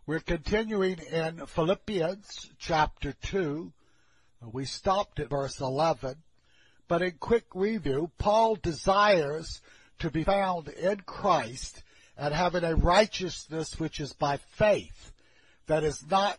We're continuing in Philippians chapter 2. We stopped at verse 11. But in quick review, Paul desires to be found in Christ and having a righteousness which is by faith. That is not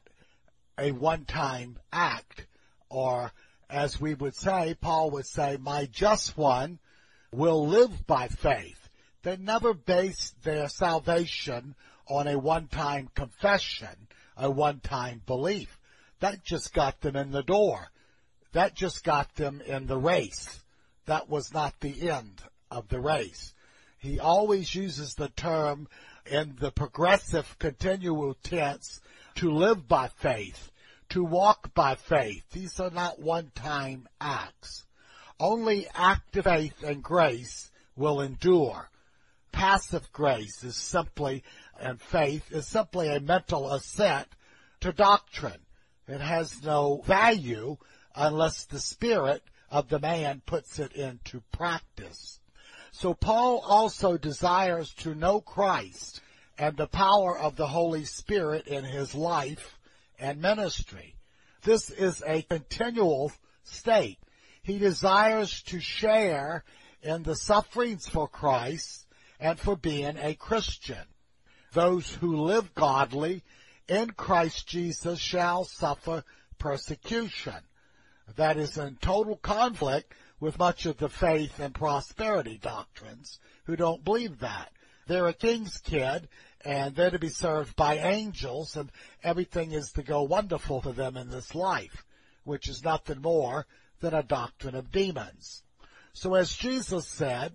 a one-time act, or as we would say, Paul would say, my just one will live by faith. They never based their salvation on a one-time confession, a one-time belief. That just got them in the door. That just got them in the race. That was not the end of the race. He always uses the term in the progressive continual tense, to live by faith, to walk by faith. These are not one-time acts. Only active faith and grace will endure. Passive grace is simply, and faith is simply a mental assent to doctrine. It has no value unless the spirit of the man puts it into practice. So Paul also desires to know Christ and the power of the Holy Spirit in his life and ministry. This is a continual state. He desires to share in the sufferings for Christ and for being a Christian. Those who live godly in Christ Jesus shall suffer persecution. That is in total conflict with much of the faith and prosperity doctrines who don't believe that. They're a king's kid, and they're to be served by angels, and everything is to go wonderful for them in this life, which is nothing more than a doctrine of demons. So as Jesus said,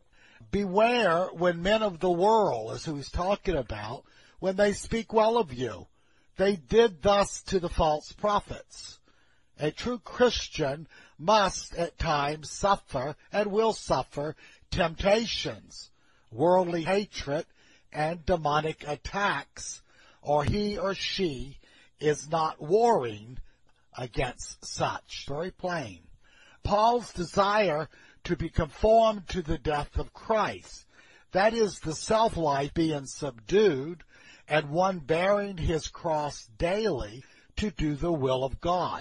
beware when men of the world, is who he's talking about, when they speak well of you. They did thus to the false prophets. A true Christian must at times suffer and will suffer temptations, worldly hatred, and demonic attacks, or he or she is not warring against such. Very plain. Paul's desire to be conformed to the death of Christ, that is the self-life being subdued and one bearing his cross daily to do the will of God.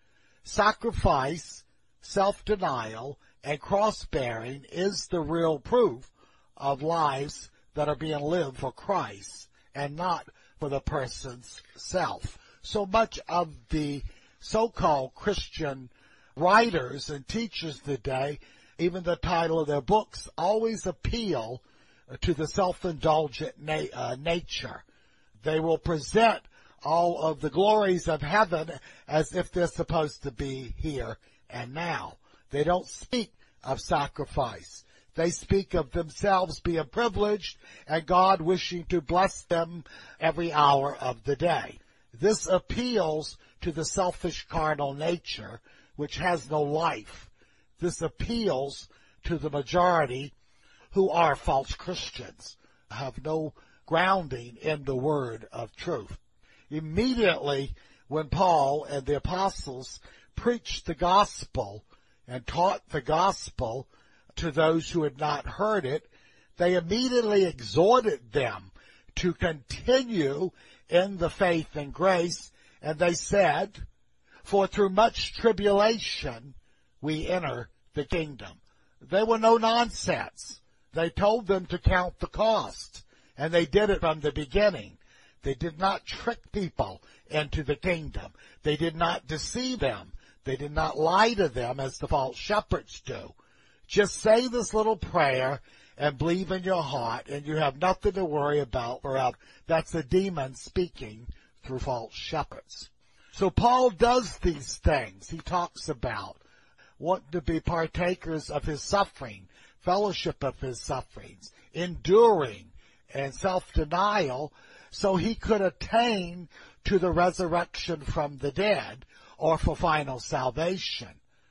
Sacrifice, self-denial, and cross-bearing is the real proof of lives that are being lived for Christ and not for the person's self. So much of the so-called Christian writers and teachers today, even the title of their books, always appeal to the self-indulgent nature. They will present all of the glories of heaven as if they're supposed to be here and now. They don't speak of sacrifice. They speak of themselves being privileged and God wishing to bless them every hour of the day. This appeals to the selfish carnal nature, which has no life. This appeals to the majority who are false Christians, have no grounding in the word of truth. Immediately when Paul and the apostles preached the gospel and taught the gospel to those who had not heard it, they immediately exhorted them to continue in the faith and grace, and they said, for through much tribulation we enter the kingdom. They were no nonsense. They told them to count the cost, and they did it from the beginning. They did not trick people into the kingdom. They did not deceive them. They did not lie to them as the false shepherds do. Just say this little prayer and believe in your heart, and you have nothing to worry about forever. That's a demon speaking through false shepherds. So Paul does these things. He talks about wanting to be partakers of his suffering, fellowship of his sufferings, enduring, and self-denial, so he could attain to the resurrection from the dead or for final salvation.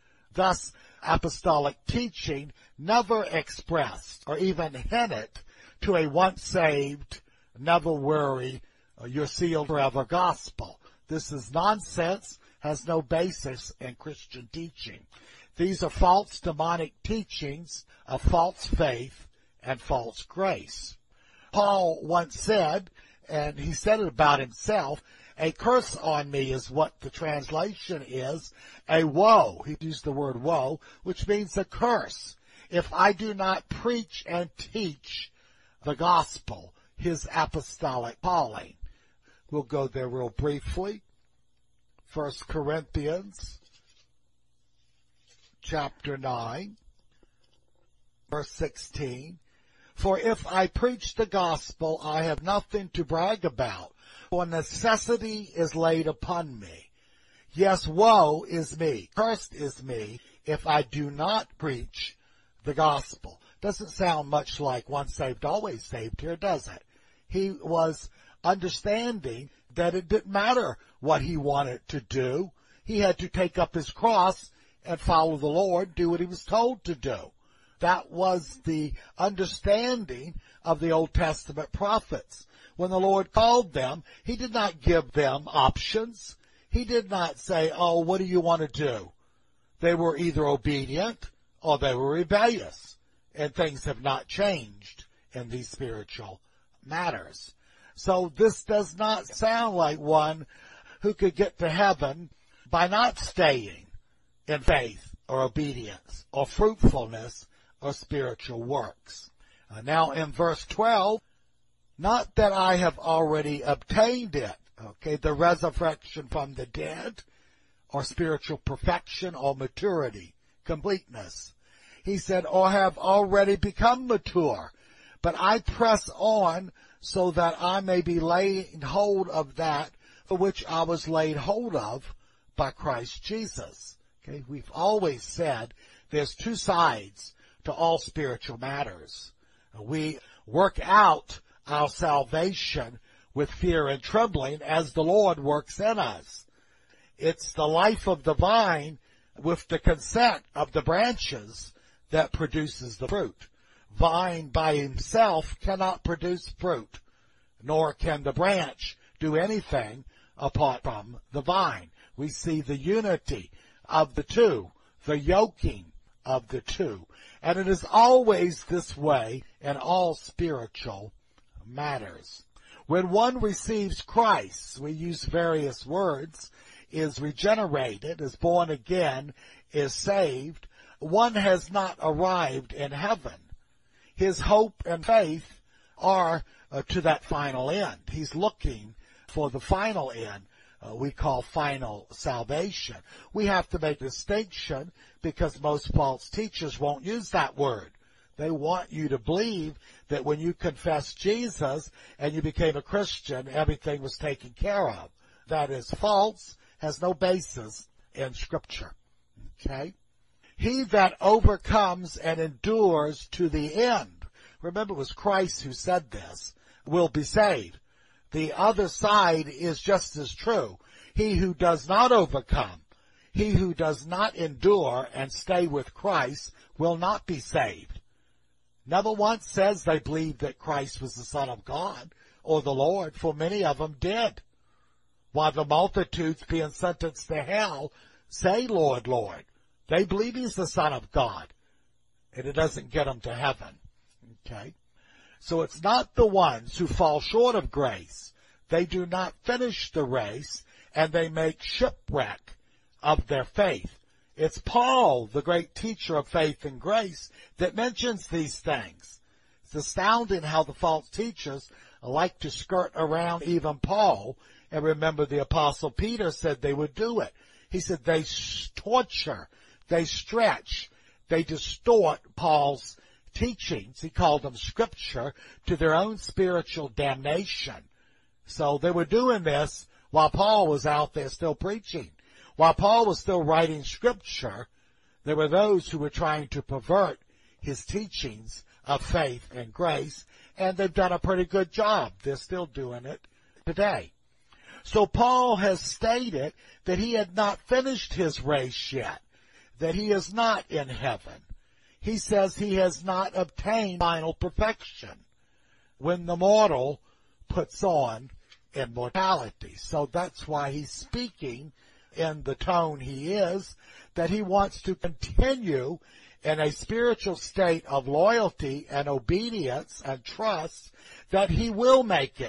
Thus, apostolic teaching never expressed or even hinted to a once saved, never worry, you're sealed forever gospel. This is nonsense, has no basis in Christian teaching. These are false demonic teachings of false faith and false grace. Paul once said and he said it about himself. A curse on me is what the translation is. A woe. He used the word woe, which means a curse. If I do not preach and teach the gospel, his apostolic calling. We'll go there real briefly. 1 Corinthians chapter 9, verse 16. For if I preach the gospel, I have nothing to brag about, for necessity is laid upon me. Yes, woe is me, cursed is me, if I do not preach the gospel. Doesn't sound much like once saved, always saved here, does it? He was understanding that it didn't matter what he wanted to do. He had to take up his cross and follow the Lord, do what he was told to do. That was the understanding of the Old Testament prophets. When the Lord called them, he did not give them options. He did not say, oh, what do you want to do? They were either obedient or they were rebellious. And things have not changed in these spiritual matters. So this does not sound like one who could get to heaven by not staying in faith or obedience or fruitfulness or spiritual works. Now in verse 12, not that I have already obtained it, okay, the resurrection from the dead or spiritual perfection or maturity, completeness. He said, or have already become mature, but I press on so that I may be laid hold of that for which I was laid hold of by Christ Jesus. Okay, we've always said there's two sides to all spiritual matters. We work out our salvation with fear and trembling as the Lord works in us. It's the life of the vine with the consent of the branches that produces the fruit. Vine by himself cannot produce fruit, nor can the branch do anything apart from the vine. We see the unity of the two, the yoking of the two. And it is always this way in all spiritual matters. When one receives Christ, we use various words, is regenerated, is born again, is saved, one has not arrived in heaven. His hope and faith are to that final end. He's looking for the final end. We call final salvation. We have to make a distinction because most false teachers won't use that word. They want you to believe that when you confess Jesus and you became a Christian, everything was taken care of. That is false, has no basis in Scripture. Okay? He that overcomes and endures to the end, remember it was Christ who said this, will be saved. The other side is just as true. He who does not overcome, he who does not endure and stay with Christ will not be saved. Never once says they believed that Christ was the Son of God or the Lord, for many of them did. While the multitudes being sentenced to hell say, Lord, Lord. They believe he's the Son of God, and it doesn't get them to heaven. Okay? So it's not the ones who fall short of grace. They do not finish the race, and they make shipwreck of their faith. It's Paul, the great teacher of faith and grace, that mentions these things. It's astounding how the false teachers like to skirt around even Paul. And remember, the Apostle Peter said they would do it. He said they torture, they stretch, they distort Paul's teachings. He called them Scripture to their own spiritual damnation. So they were doing this while Paul was out there still preaching. While Paul was still writing Scripture, there were those who were trying to pervert his teachings of faith and grace, and they've done a pretty good job. They're still doing it today. So Paul has stated that he had not finished his race yet, that he is not in heaven. He says he has not obtained final perfection when the mortal puts on immortality. So that's why he's speaking in the tone he is, that he wants to continue in a spiritual state of loyalty and obedience and trust, that he will make it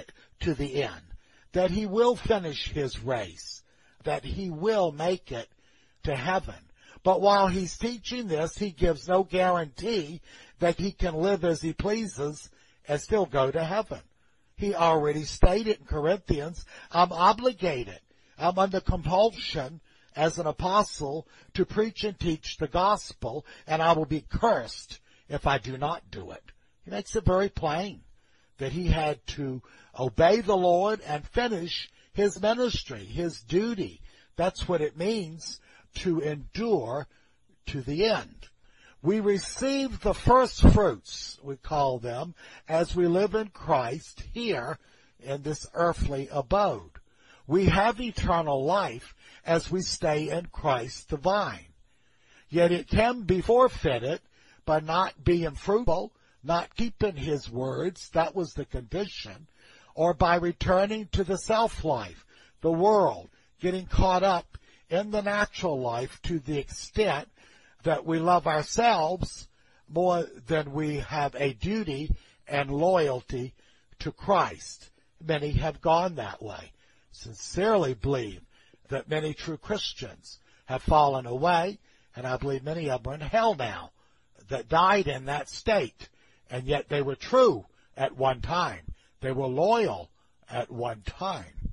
to the end, that he will finish his race, that he will make it to heaven. But while he's teaching this, he gives no guarantee that he can live as he pleases and still go to heaven. He already stated in Corinthians, I'm obligated, I'm under compulsion as an apostle to preach and teach the gospel, and I will be cursed if I do not do it. He makes it very plain that he had to obey the Lord and finish his ministry, his duty. That's what it means to endure to the end. We receive the first fruits, we call them, as we live in Christ here in this earthly abode. We have eternal life as we stay in Christ the vine. Yet it can be forfeited by not being fruitful, not keeping his words, that was the condition, or by returning to the self-life, the world, getting caught up in the natural life to the extent that we love ourselves more than we have a duty and loyalty to Christ. Many have gone that way. Sincerely believe that many true Christians have fallen away, and I believe many of them are in hell now that died in that state, and yet they were true at one time. They were loyal at one time.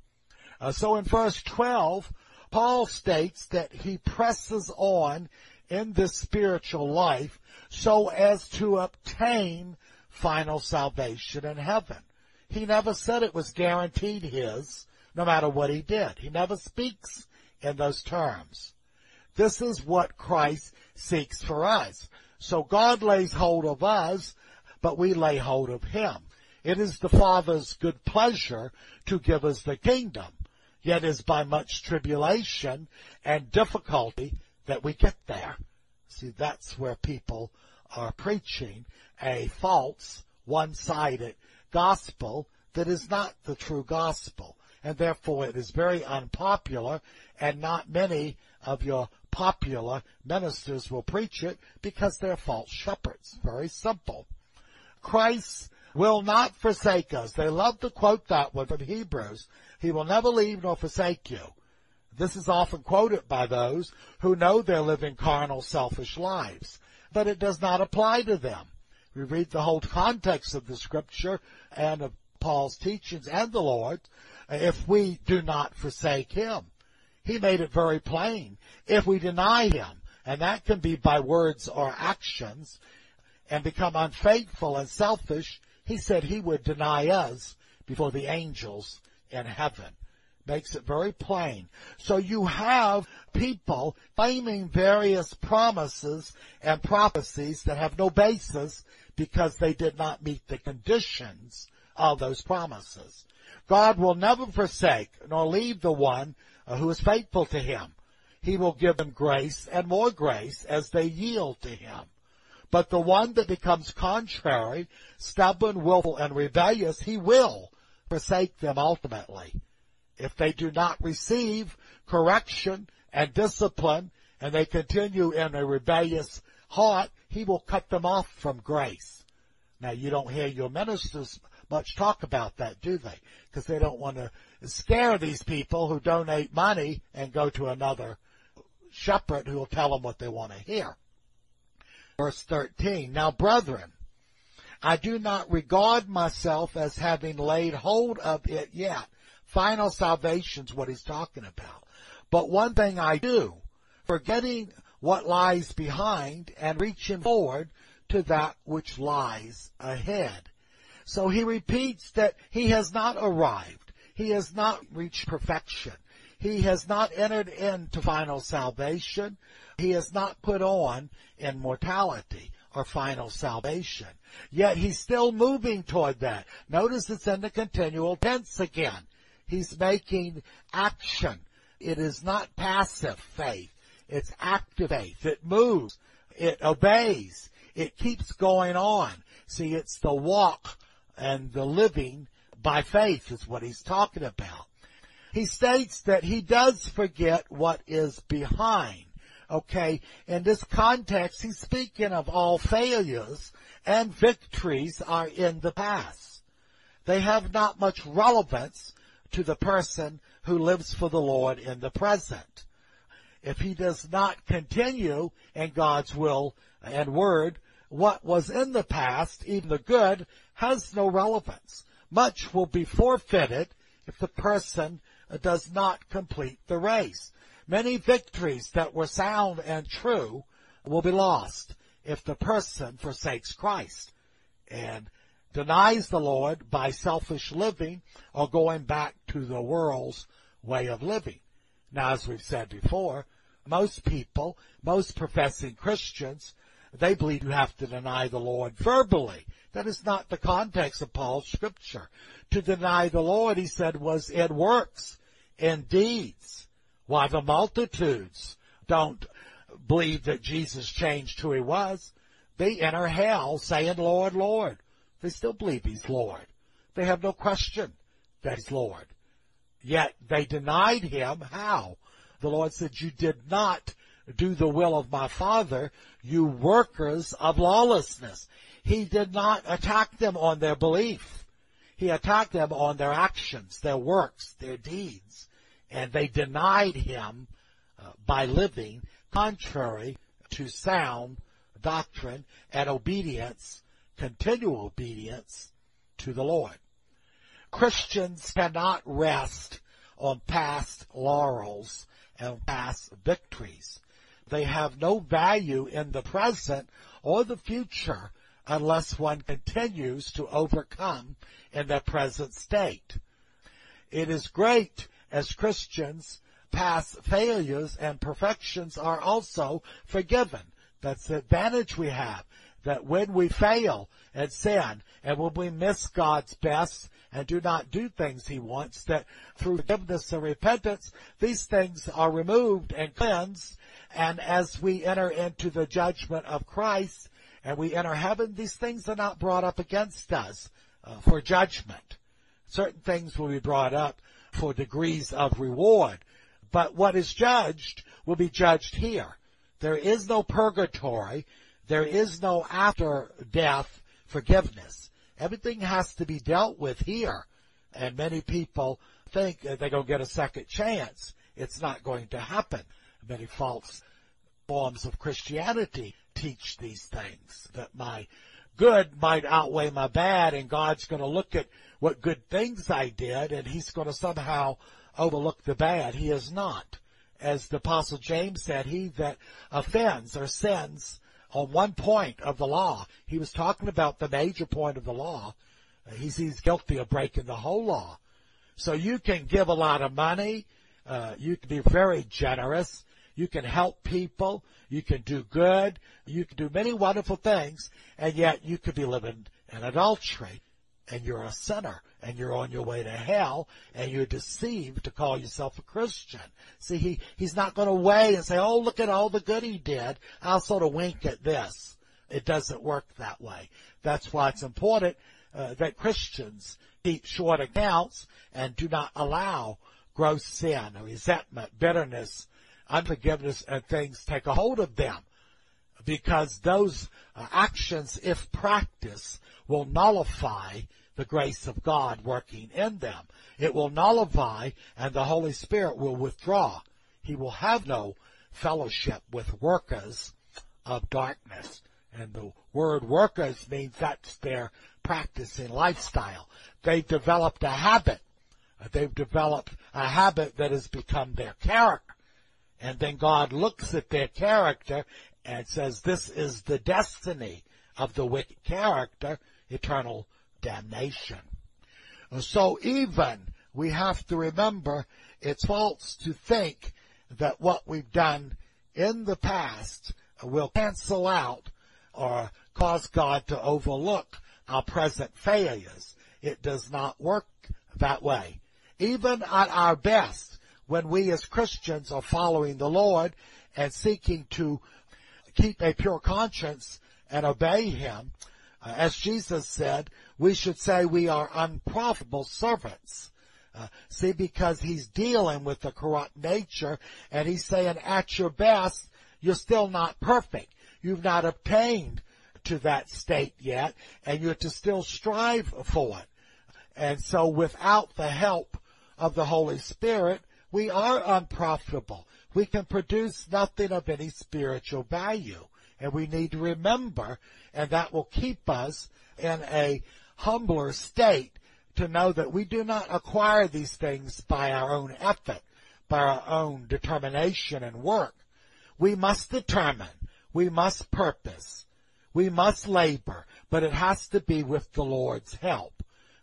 So in verse 12, Paul states that he presses on in this spiritual life so as to obtain final salvation in heaven. He never said it was guaranteed his, no matter what he did. He never speaks in those terms. This is what Christ seeks for us. So God lays hold of us, but we lay hold of him. It is the Father's good pleasure to give us the kingdom, yet is by much tribulation and difficulty that we get there. See, that's where people are preaching a false, one-sided gospel that is not the true gospel. And therefore it is very unpopular, and not many of your popular ministers will preach it because they're false shepherds. Very simple. Christ will not forsake us. They love to quote that one from Hebrews. He will never leave nor forsake you. This is often quoted by those who know they're living carnal, selfish lives, but it does not apply to them. We read the whole context of the Scripture and of Paul's teachings and the Lord. If we do not forsake him, he made it very plain. If we deny him, and that can be by words or actions, and become unfaithful and selfish, he said he would deny us before the angels in heaven. Makes it very plain. So you have people claiming various promises and prophecies that have no basis because they did not meet the conditions of those promises. God will never forsake nor leave the one who is faithful to him. He will give them grace and more grace as they yield to him. But the one that becomes contrary, stubborn, willful, and rebellious, he will forsake them ultimately. If they do not receive correction and discipline, and they continue in a rebellious heart, he will cut them off from grace. Now, you don't hear your ministers much talk about that, do they? Because they don't want to scare these people who donate money and go to another shepherd who will tell them what they want to hear. Verse 13, now, brethren, I do not regard myself as having laid hold of it yet. Final salvation is what he's talking about. But one thing I do, forgetting what lies behind and reaching forward to that which lies ahead. So he repeats that he has not arrived. He has not reached perfection. He has not entered into final salvation. He has not put on immortality or final salvation. Yet he's still moving toward that. Notice it's in the continual tense again. He's making action. It is not passive faith. It's active faith. It moves. It obeys. It keeps going on. See, it's the walk and the living by faith is what he's talking about. He states that he does forget what is behind. Okay, in this context, he's speaking of all failures and victories are in the past. they have not much relevance to the person who lives for the Lord in the present. If he does not continue in God's will and word, what was in the past, even the good, has no relevance. Much will be forfeited if the person does not complete the race. Many victories that were sound and true will be lost if the person forsakes Christ and denies the Lord by selfish living or going back to the world's way of living. Now, as we've said before, most people, most professing Christians, they believe you have to deny the Lord verbally. That is not the context of Paul's scripture. To deny the Lord, he said, was in works, in deeds. Why, the multitudes don't believe that Jesus changed who he was. They enter hell saying, Lord, Lord. They still believe he's Lord. They have no question that he's Lord. Yet they denied him. How? The Lord said, you did not do the will of my Father, you workers of lawlessness. He did not attack them on their belief. He attacked them on their actions, their works, their deeds. And they denied him by living contrary to sound doctrine and obedience, continual obedience to the Lord. Christians cannot rest on past laurels and past victories. They have no value in the present or the future unless one continues to overcome in their present state. It is great as Christians, past failures and perfections are also forgiven. That's the advantage we have, that when we fail and sin, and when we miss God's best and do not do things he wants, that through forgiveness and repentance, these things are removed and cleansed. And as we enter into the judgment of Christ and we enter heaven, these things are not brought up against us for judgment. Certain things will be brought up for degrees of reward. But what is judged will be judged here. There is no purgatory. There is no after death forgiveness. Everything has to be dealt with here. And many people think that they're going to get a second chance. It's not going to happen. Many false forms of Christianity teach these things, that my good might outweigh my bad, and God's going to look at what good things I did, and he's going to somehow overlook the bad. He is not. As the Apostle James said, he that offends or sins on one point of the law, he was talking about the major point of the law, he's guilty of breaking the whole law. So you can give a lot of money, you can be very generous, you can help people, you can do good, you can do many wonderful things, and yet you could be living in adultery, and you're a sinner, and you're on your way to hell, and you're deceived to call yourself a Christian. See, he's not going to weigh and say, oh, look at all the good he did, I'll sort of wink at this. It doesn't work that way. That's why it's important that Christians keep short accounts and do not allow gross sin, resentment, bitterness, unforgiveness, and things take a hold of them, because those actions, if practiced, will nullify the grace of God working in them. It will nullify, and the Holy Spirit will withdraw. He will have no fellowship with workers of darkness. And the word workers means that's their practicing lifestyle. They've developed a habit. They've developed a habit that has become their character. And then God looks at their character and says, this is the destiny of the wicked character, eternal damnation. So even we have to remember it's false to think that what we've done in the past will cancel out or cause God to overlook our present failures. It does not work that way. Even at our best, when we as Christians are following the Lord and seeking to keep a pure conscience and obey him, as Jesus said, we should say we are unprofitable servants. See, because he's dealing with the corrupt nature, and he's saying at your best, you're still not perfect. You've not obtained to that state yet, and you're to still strive for it. And so without the help of the Holy Spirit, we are unprofitable. We can produce nothing of any spiritual value. And we need to remember, and that will keep us in a humbler state, to know that we do not acquire these things by our own effort, by our own determination and work. We must determine, we must purpose, we must labor, but it has to be with the Lord's help.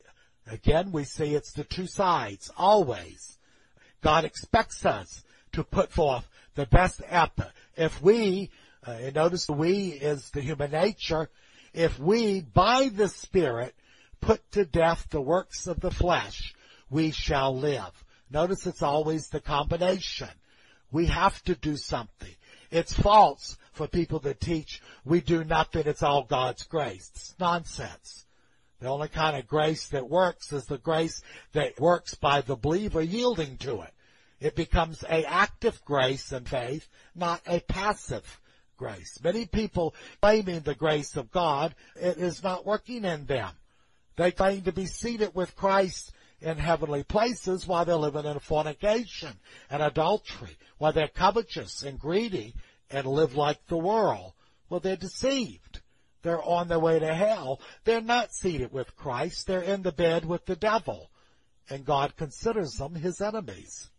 Again, we see it's the two sides, always. God expects us to put forth the best effort. If we, and notice the we is the human nature, if we, by the Spirit, put to death the works of the flesh, we shall live. Notice it's always the combination. We have to do something. It's false for people that teach we do nothing, it's all God's grace. It's nonsense. The only kind of grace that works is the grace that works by the believer yielding to it. It becomes an active grace and faith, not a passive grace. Many people claiming the grace of God, it is not working in them. They claim to be seated with Christ in heavenly places while they're living in fornication and adultery, while they're covetous and greedy and live like the world. Well, they're deceived. They're on their way to hell. They're not seated with Christ. They're in the bed with the devil, and God considers them his enemies.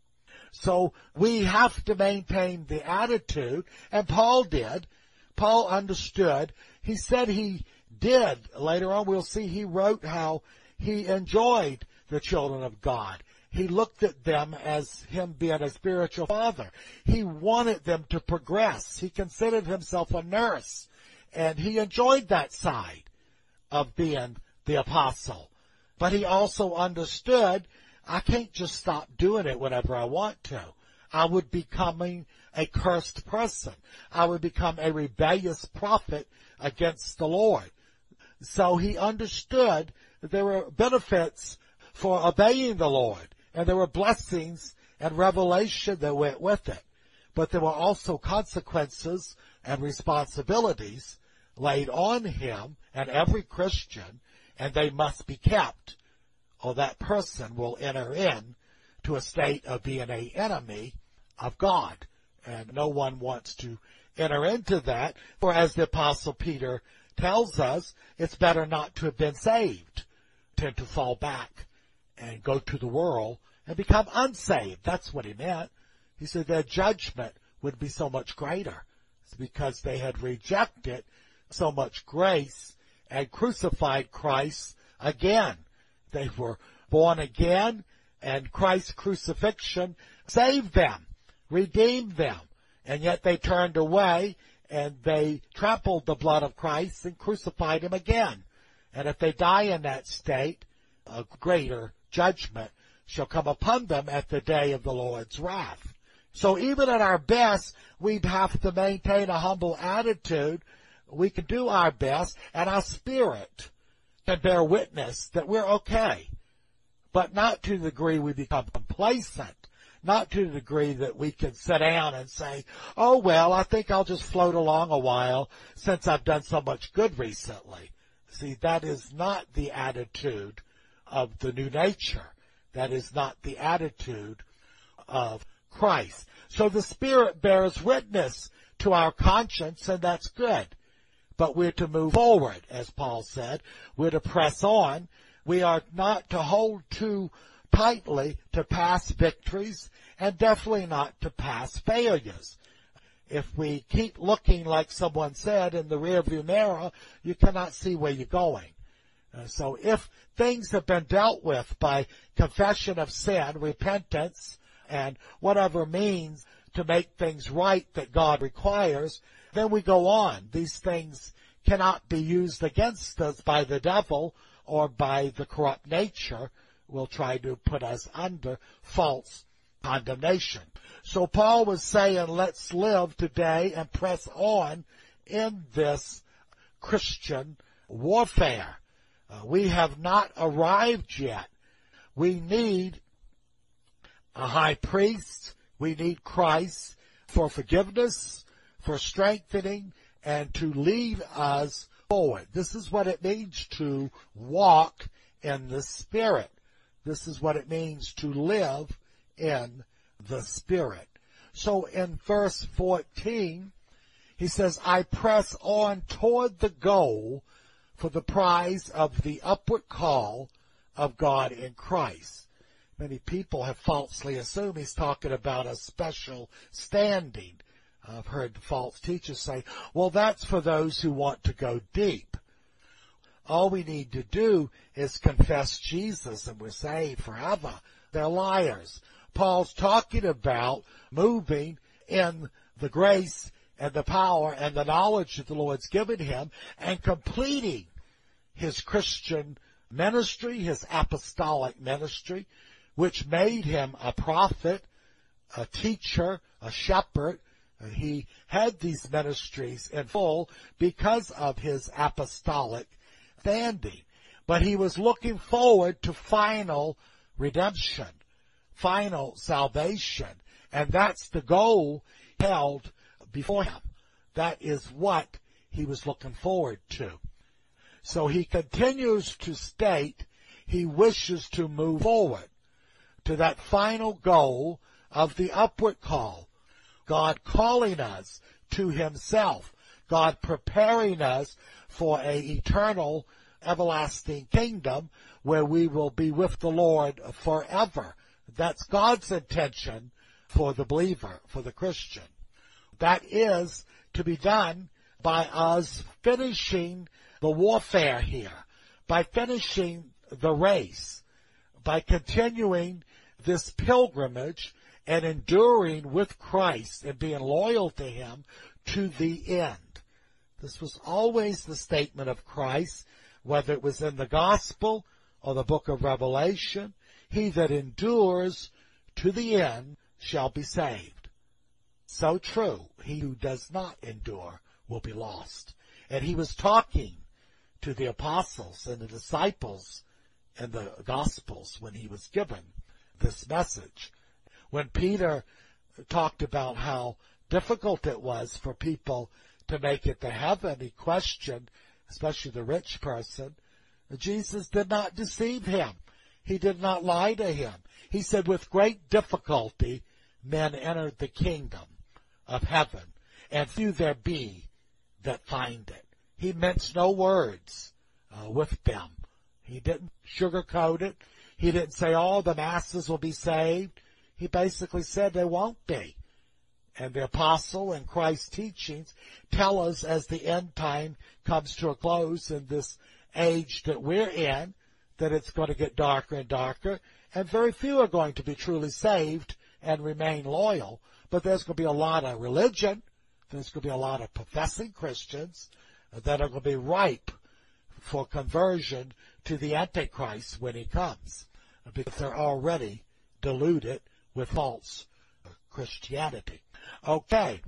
So we have to maintain the attitude, and Paul did. Paul understood. He said he did. Later on we'll see he wrote how he enjoyed the children of God. He looked at them as him being a spiritual father. He wanted them to progress. He considered himself a nurse, and he enjoyed that side of being the apostle. But he also understood, I can't just stop doing it whenever I want to. I would be becoming a cursed person. I would become a rebellious prophet against the Lord. So he understood that there were benefits for obeying the Lord, and there were blessings and revelation that went with it. But there were also consequences and responsibilities laid on him and every Christian, and they must be kept, or that person will enter in to a state of being an enemy of God. And no one wants to enter into that, for as the Apostle Peter tells us, it's better not to have been saved than to fall back and go to the world and become unsaved. That's what he meant. He said their judgment would be so much greater. It's because they had rejected so much grace and crucified Christ again. They were born again, and Christ's crucifixion saved them, redeemed them, and yet they turned away and they trampled the blood of Christ and crucified him again. And if they die in that state, a greater judgment shall come upon them at the day of the Lord's wrath. So even at our best, we have to maintain a humble attitude. We can do our best, and our spirit can bear witness that we're okay, but not to the degree we become complacent, not to the degree that we can sit down and say, oh, well, I think I'll just float along a while since I've done so much good recently. See, that is not the attitude of the new nature. That is not the attitude of Christ. So the Spirit bears witness to our conscience, and that's good. But we're to move forward, as Paul said. We're to press on. We are not to hold too tightly to past victories, and definitely not to past failures. If we keep looking, like someone said, in the rearview mirror, you cannot see where you're going. So if things have been dealt with by confession of sin, repentance, and whatever means to make things right that God requires, then we go on. These things cannot be used against us by the devil or by the corrupt nature will try to put us under false condemnation. So Paul was saying, let's live today and press on in this Christian warfare. We have not arrived yet. We need a high priest. We need Christ for forgiveness, for strengthening, and to lead us forward. This is what it means to walk in the Spirit. This is what it means to live in the Spirit. So in verse 14, he says, I press on toward the goal for the prize of the upward call of God in Christ. Many people have falsely assumed he's talking about a special standing. I've heard false teachers say, well, that's for those who want to go deep. All we need to do is confess Jesus and we're saved forever. They're liars. Paul's talking about moving in the grace and the power and the knowledge that the Lord's given him and completing his Christian ministry, his apostolic ministry, which made him a prophet, a teacher, a shepherd. He had these ministries in full because of his apostolic standing. But he was looking forward to final redemption, final salvation. And that's the goal held before him. That is what he was looking forward to. So he continues to state he wishes to move forward to that final goal of the upward call. God calling us to himself. God preparing us for an eternal, everlasting kingdom where we will be with the Lord forever. That's God's intention for the believer, for the Christian. That is to be done by us finishing the warfare here, by finishing the race, by continuing this pilgrimage and enduring with Christ and being loyal to him to the end. This was always the statement of Christ, whether it was in the gospel or the book of Revelation. He that endures to the end shall be saved. So true. He who does not endure will be lost. And he was talking to the apostles and the disciples in the Gospels when he was given this message. When Peter talked about how difficult it was for people to make it to heaven, he questioned, especially the rich person, Jesus did not deceive him. He did not lie to him. He said, with great difficulty, men entered the kingdom of heaven, and few there be that find it. He minced no words with them. He didn't sugarcoat it. He didn't say, oh, the masses will be saved. He basically said they won't be. And the apostle and Christ's teachings tell us as the end time comes to a close in this age that we're in, that it's going to get darker and darker, and very few are going to be truly saved and remain loyal. But there's going to be a lot of religion. There's going to be a lot of professing Christians that are going to be ripe for conversion to the Antichrist when he comes, because they're already deluded with false Christianity. Okay.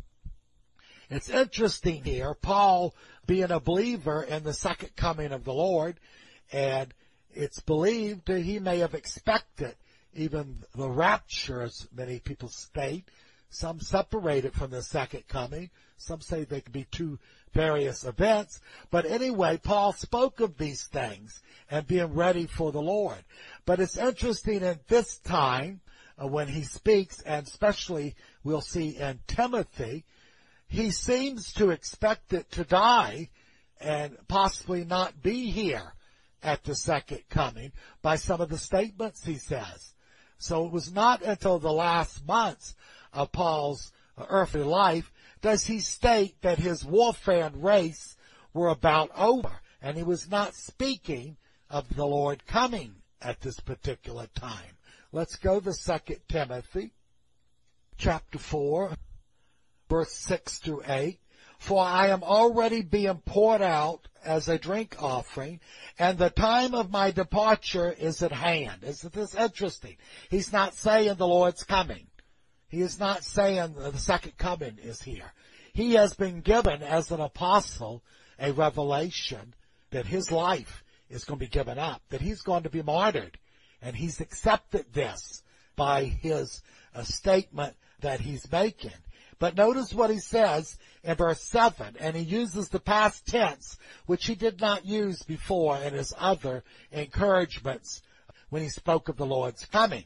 It's interesting here, Paul being a believer in the second coming of the Lord, and it's believed that he may have expected even the rapture, as many people state. Some separate it from the second coming. Some say they could be two various events. But anyway, Paul spoke of these things and being ready for the Lord. But it's interesting at this time when he speaks, and especially we'll see in Timothy, he seems to expect it to die and possibly not be here at the second coming by some of the statements he says. So it was not until the last months of Paul's earthly life does he state that his warfare and race were about over, and he was not speaking of the Lord coming at this particular time. Let's go to 2 Timothy chapter 4, verse 6 through 8. For I am already being poured out as a drink offering, and the time of my departure is at hand. Isn't this interesting? He's not saying the Lord's coming. He is not saying the second coming is here. He has been given as an apostle a revelation that his life is going to be given up, that he's going to be martyred. And he's accepted this by his statement that he's making. But notice what he says in verse 7, and he uses the past tense, which he did not use before in his other encouragements when he spoke of the Lord's coming.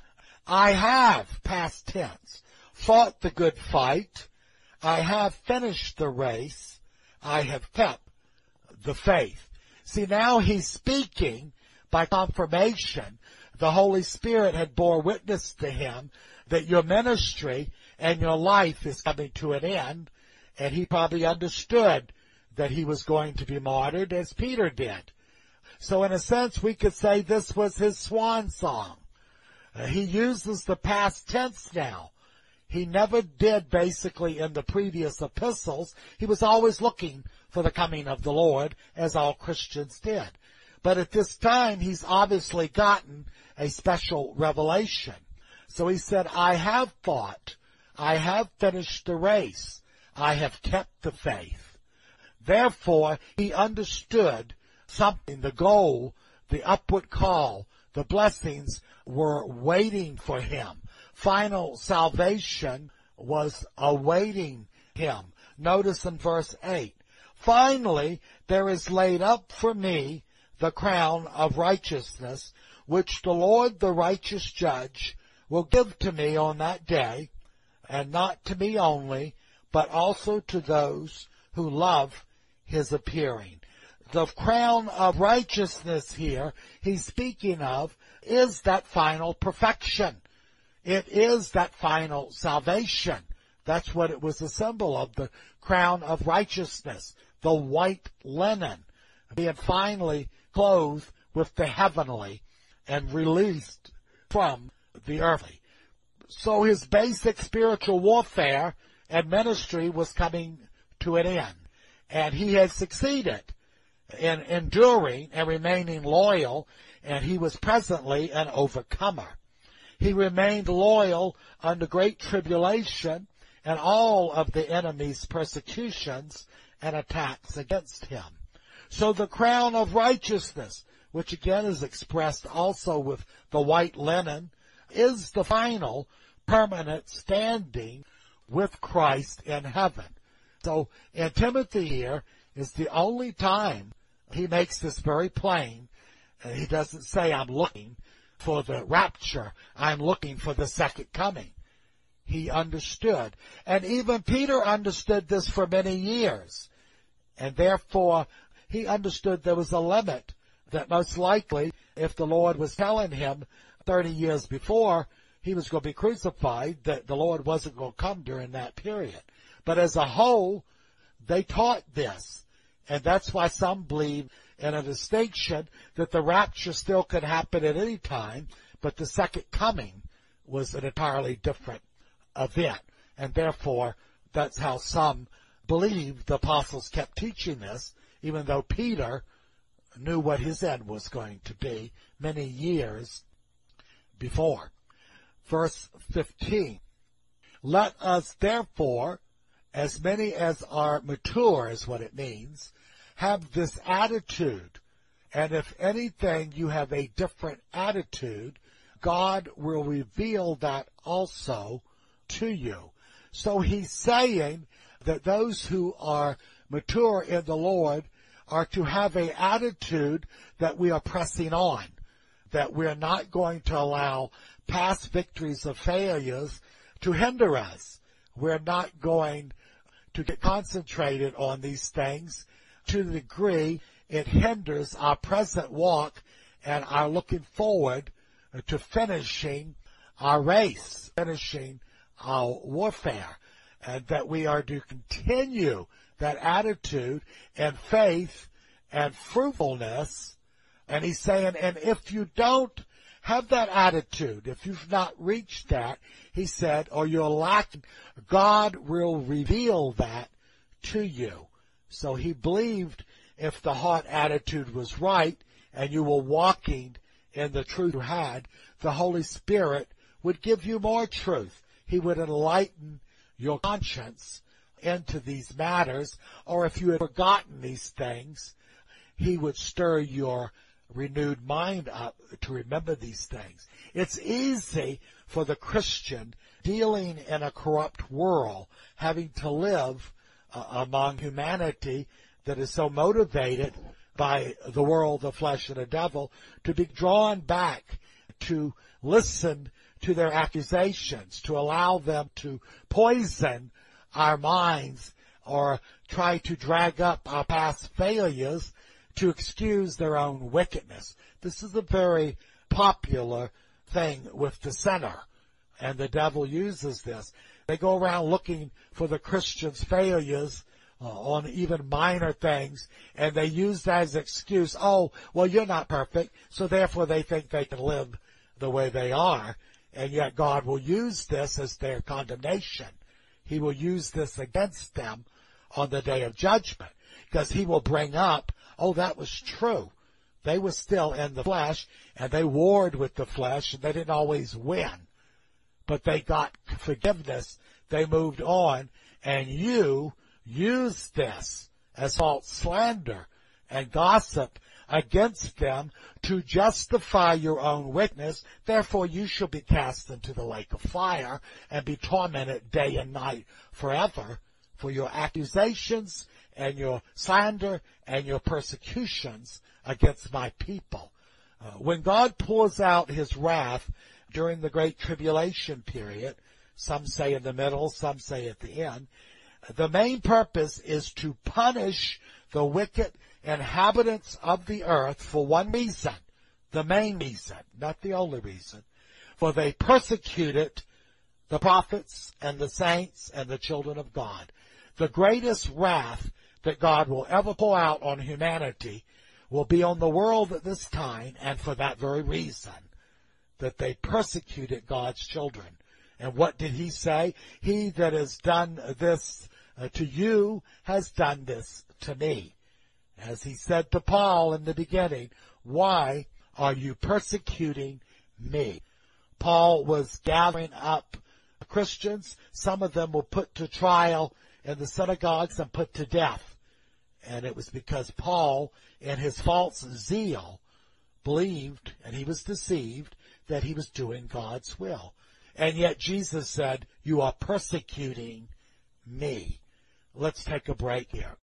I have, past tense, fought the good fight. I have finished the race. I have kept the faith. See, now he's speaking by confirmation. The Holy Spirit had bore witness to him that your ministry and your life is coming to an end, and he probably understood that he was going to be martyred as Peter did. So in a sense, we could say this was his swan song. He uses the past tense now. He never did basically in the previous epistles. He was always looking for the coming of the Lord, as all Christians did. But at this time, he's obviously gotten a special revelation. So he said, I have fought. I have finished the race. I have kept the faith. Therefore, he understood something, the goal, the upward call, the blessings were waiting for him. Final salvation was awaiting him. Notice in verse 8, finally, there is laid up for me the crown of righteousness, which the Lord, the righteous judge, will give to me on that day, and not to me only, but also to those who love his appearing. The crown of righteousness here he's speaking of is that final perfection. It is that final salvation. That's what it was a symbol of, the crown of righteousness, the white linen, being finally clothed with the heavenly and released from the earthly. So his basic spiritual warfare and ministry was coming to an end, and he had succeeded in enduring and remaining loyal, and he was presently an overcomer. He remained loyal under great tribulation and all of the enemy's persecutions and attacks against him. So the crown of righteousness, which again is expressed also with the white linen, is the final permanent standing with Christ in heaven. So in Timothy here is the only time he makes this very plain. He doesn't say, I'm looking for the rapture. I'm looking for the second coming. He understood. And even Peter understood this for many years. And therefore, he understood there was a limit, that most likely, if the Lord was telling him 30 years before he was going to be crucified, that the Lord wasn't going to come during that period. But as a whole, they taught this. And that's why some believe in a distinction that the rapture still could happen at any time, but the second coming was an entirely different event. And therefore, that's how some believe the apostles kept teaching this, even though Peter knew what his end was going to be many years before. Verse 15, let us therefore, as many as are mature is what it means, have this attitude. And if anything you have a different attitude, God will reveal that also to you. So he's saying that those who are mature in the Lord are to have an attitude that we are pressing on, that we're not going to allow past victories of failures to hinder us. We're not going to get concentrated on these things to the degree it hinders our present walk and our looking forward to finishing our race, finishing our warfare, and that we are to continue that attitude and faith and fruitfulness. And he's saying, and if you don't have that attitude, if you've not reached that, he said, or you're lacking, God will reveal that to you. So he believed if the heart attitude was right and you were walking in the truth you had, the Holy Spirit would give you more truth. He would enlighten your conscience into these matters, or if you had forgotten these things, he would stir your renewed mind up to remember these things. It's easy for the Christian dealing in a corrupt world, having to live among humanity that is so motivated by the world, the flesh, and the devil, to be drawn back to listen to their accusations, to allow them to poison our minds or try to drag up our past failures to excuse their own wickedness. This is a very popular thing with the sinner, and the devil uses this. They go around looking for the Christian's failures on even minor things, and they use that as an excuse. Oh, well, you're not perfect, so therefore they think they can live the way they are, and yet God will use this as their condemnation. He will use this against them on the day of judgment, because he will bring up, oh, that was true. They were still in the flesh, and they warred with the flesh, and they didn't always win. But they got forgiveness, they moved on, and you used this as false slander and gossip against them to justify your own witness. Therefore you shall be cast into the lake of fire and be tormented day and night forever for your accusations and your slander and your persecutions against my people. When God pours out his wrath during the Great Tribulation period, some say in the middle, some say at the end, the main purpose is to punish the wicked inhabitants of the earth for one reason, the main reason, not the only reason, for they persecuted the prophets and the saints and the children of God. The greatest wrath that God will ever pour out on humanity will be on the world at this time, and for that very reason, that they persecuted God's children. And what did he say? He that has done this to you has done this to me. As he said to Paul in the beginning, why are you persecuting me? Paul was gathering up Christians. Some of them were put to trial in the synagogues and put to death. And it was because Paul, in his false zeal, believed, and he was deceived, that he was doing God's will. And yet Jesus said, you are persecuting me. Let's take a break here.